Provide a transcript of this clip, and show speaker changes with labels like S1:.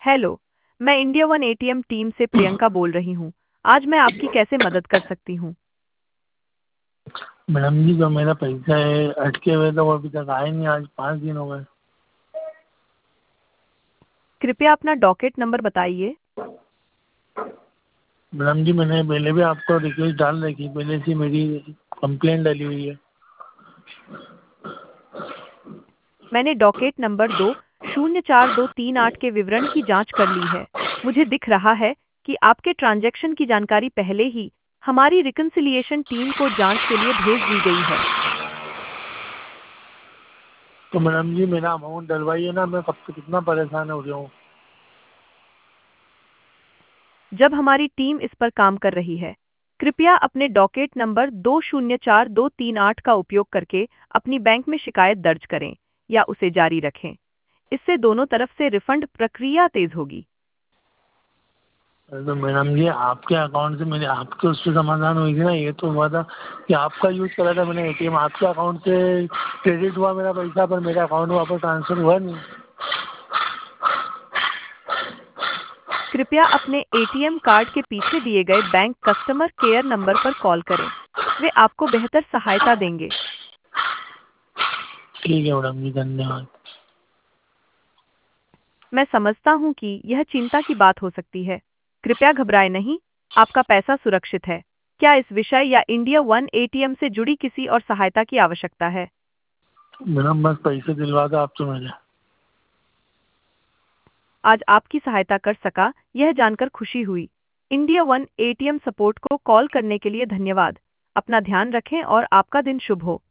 S1: Hello, मैं India one ATM team से प्रियंका बोल रही हूँ। आज मैं आपकी कैसे मदद कर सकती हूँ?
S2: मैडम जी, जो मेरा पैसा है अटके हुए तो वो अभी तक आए नहीं। आज 5 दिन हो गए।
S1: कृपया अपना डॉकेट नंबर बताइए।
S2: मैडम जी, मैंने पहले भी आपको रिक्वेस्ट डाल रखी, पहले से मेरी कंप्लेंट डाली हुई है।
S1: मैंने डॉकेट नंबर 204-238 के विवरण की जांच कर ली है। मुझे दिख रहा है कि आपके ट्रांजैक्शन की जानकारी पहले ही हमारी रिकन्सिलिएशन टीम को जांच के लिए भेज दी गई है।
S2: तो मैडम जी, मेरा अमाउंट डलवाइए ना। मैं कब से कितना परेशान हो गया हूँ।
S1: जब हमारी टीम इस पर काम कर रही है, कृपया अपने डॉकेट नंबर 204-238 का उपयोग करके अपनी बैंक में शिकायत दर्ज करें या उसे जारी रखें। इससे दोनों तरफ से रिफंड प्रक्रिया तेज होगी।
S2: तो मैडम जी, आपके अकाउंट से मेरे आपके उससे समाधान हुई थी ना। ये तो हुआ था कि आपका यूज़ करा था मैंने एटीएम, आपके अकाउंट से क्रेडिट हुआ मेरा पैसा, पर मेरे अकाउंट में वापस ट्रांसफर हुआ नहीं।
S1: कृपया अपने एटीएम कार्ड के पीछे दिए गए बैंक कस्टमर केयर नंबर पर कॉल करें। वे आपको बेहतर सहायता देंगे।
S2: ठीक है मैडम जी, धन्यवाद।
S1: मैं समझता हूं कि यह चिंता की बात हो सकती है। कृपया घबराएं नहीं, आपका पैसा सुरक्षित है। क्या इस विषय या इंडिया वन एटीएम से जुड़ी किसी और सहायता की आवश्यकता है?
S2: मैडम, बस पैसे दिलवा दो आप तो मेरे।
S1: आज आपकी सहायता कर सका, यह जानकर खुशी हुई। इंडिया वन एटीएम सपोर्ट को कॉल करने के लिए धन्यवाद। अपना ध्यान रखें और आपका दिन शुभ हो।